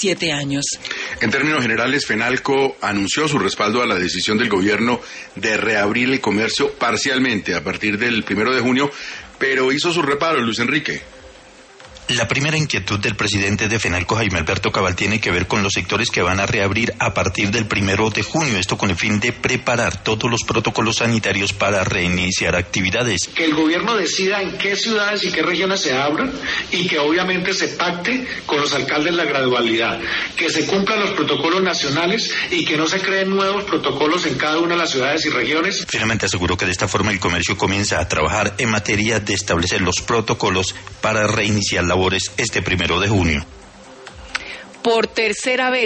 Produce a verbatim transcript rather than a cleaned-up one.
siete años. En términos generales, FENALCO anunció su respaldo a la decisión del gobierno de reabrir el comercio parcialmente a partir del primero de junio, pero hizo sus reparos, Luis Enrique. La primera inquietud del presidente de FENALCO, Jaime Alberto Cabal, tiene que ver con los sectores que van a reabrir a partir del primero de junio, esto con el fin de preparar todos los protocolos sanitarios para reiniciar actividades. Que el gobierno decida en qué ciudades y qué regiones se abran y que obviamente se pacte con los alcaldes la gradualidad, que se cumplan los protocolos nacionales y que no se creen nuevos protocolos en cada una de las ciudades y regiones. Finalmente aseguró que de esta forma el comercio comienza a trabajar en materia de establecer los protocolos para reiniciar labores este primero de junio. Por tercera vez